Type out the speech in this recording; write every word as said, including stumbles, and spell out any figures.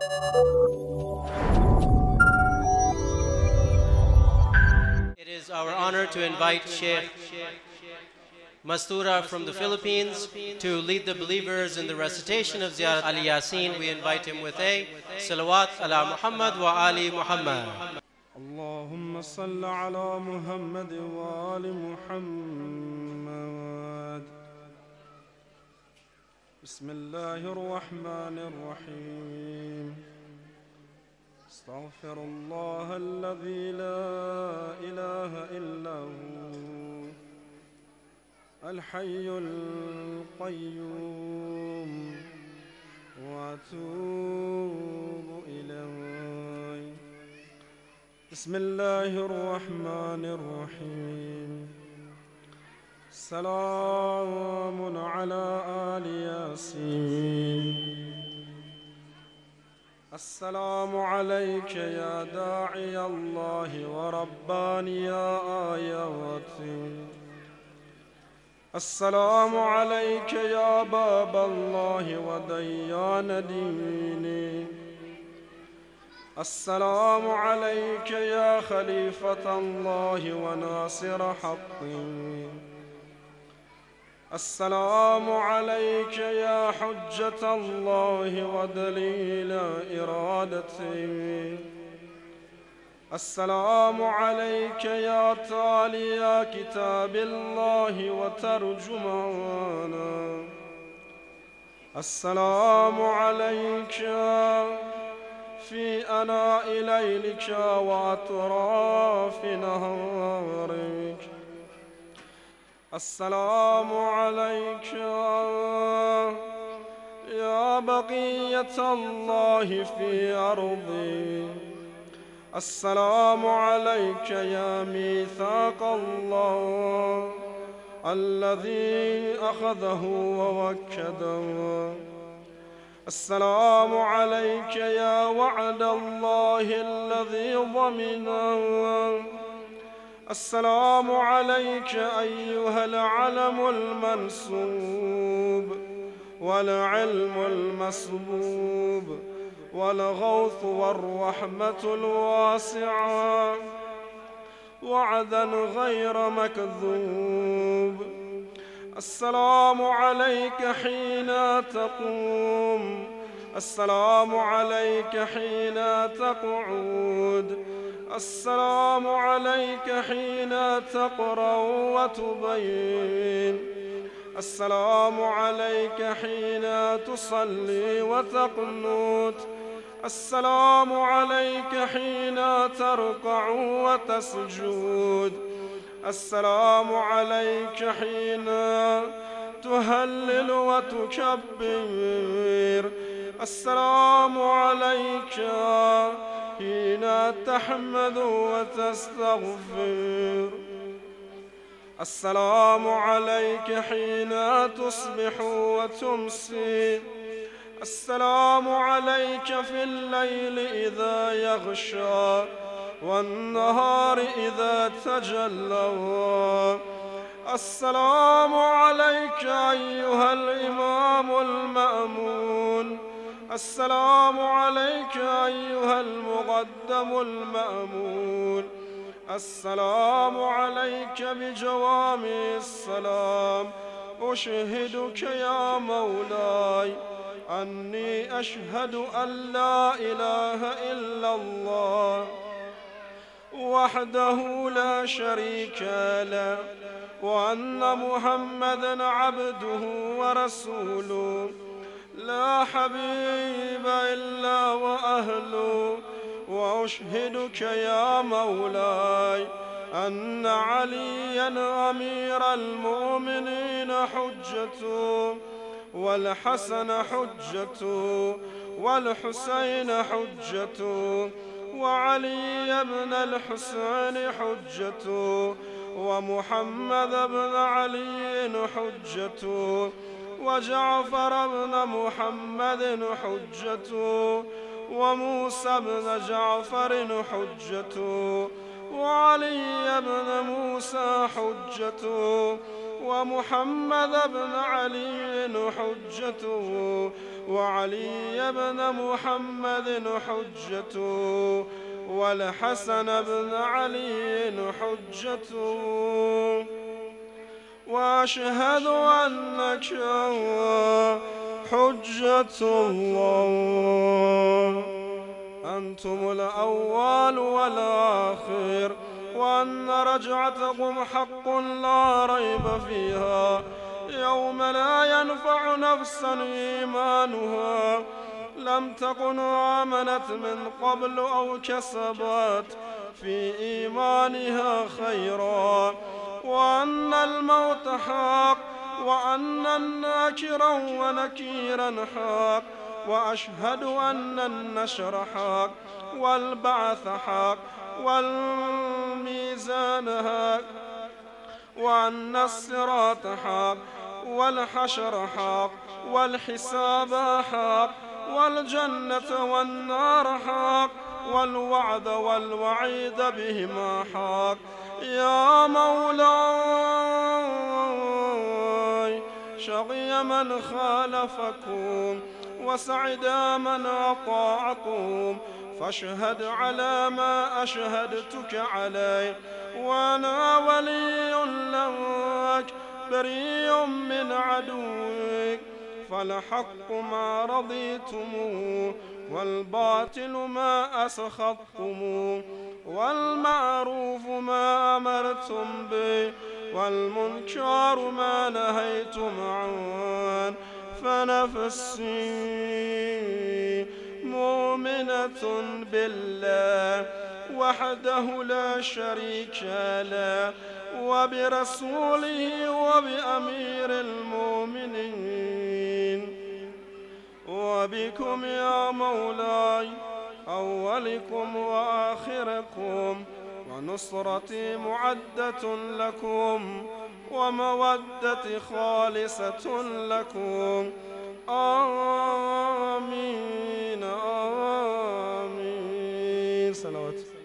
It is our honor to invite Sheikh Mastura from the Philippines to lead the believers in the recitation of Ziyarat al-Yasin. We invite him with a salawat ala Muhammad wa ali Muhammad. اللهم صل على محمد وآل محمد. بسم الله الرحمن الرحيم. استغفر الله الذي لا إله إلا هو الحي القيوم وأتوب إليه. بسم الله الرحمن الرحيم. سلام على آل ياسين. السلام عليك يا داعي الله ورباني يا آياتي. السلام عليك يا باب الله وديان ديني. السلام عليك يا خليفة الله وناصر حقي. السلام عليك يا حجة الله ودليل إرادتي. السلام عليك يا تالي كتاب الله وترجمانا. السلام عليك في أناء ليلك وأطراف نهارك. السلام عليك يا بقية الله في أرضي. السلام عليك يا ميثاق الله الذي أخذه ووكده. السلام عليك يا وعد الله الذي ضمنه. السلام عليك أيها العلم المنسوب والعلم المسبوب والغوث والرحمة الواسعة وعدا غير مكذوب. السلام عليك حين تقوم. السلام عليك حين تقعد. السلام عليك حين تقرأ وتبين. السلام عليك حين تصلي وتقنت. السلام عليك حين تركع وتسجد. السلام عليك حين تهلل وتكبر. السلام عليك حين تحمد وتستغفر. السلام عليك حين تصبح وتمسي. السلام عليك في الليل إذا يغشى والنهار إذا تجلى. السلام عليك أيها الإمام المأمون. السلام عليك أيها المقدم المأمون. السلام عليك بجوامع السلام. أشهدك يا مولاي أني أشهد أن لا إله إلا الله وحده لا شريك له وأن محمدًا عبده ورسوله لا حبيب إلا وأهله. وأشهدك يا مولاي أن عليا أمير المؤمنين حجته والحسن حجته والحسين حجته وعلي بن الحسين حجته ومحمد بن علي حجته وجعفر بن محمد حجته وموسى بن جعفر حجته وعلي بن موسى حجته ومحمد بن علي حجته وعلي بن محمد حجته والحسن بن علي حجته وأشهد أنك حجة الله أنتم الأول والآخر وأن رجعتكم حق لا ريب فيها يوم لا ينفع نفسا إيمانها لم تكن آمنت من قبل أو كسبت في إيمانها خيرا وأن الموت حق وأن الناكرا ونكيرا حق وأشهد أن النشر حق والبعث حق والميزان حق وأن الصراط حق والحشر حق والحساب حق والجنة والنار حق والوعد والوعيد بهما حق يا مولاي شقي من خالفكم وسعد من أطاعكم فاشهد على ما أشهدتك عليه وأنا ولي لك بريء من عدوك فالحق ما رضيتموه والباطل ما أسخطتموه والمعروف ما أمرتم به والمنكر ما نهيتم عنه فنفسي مؤمنة بالله وحده لا شريك له وبرسوله وبأمير المؤمنين وبكم يا مولاي أولكم وآخركم ونصرتي معدة لكم ومودتي خالصة لكم آمين آمين صلوات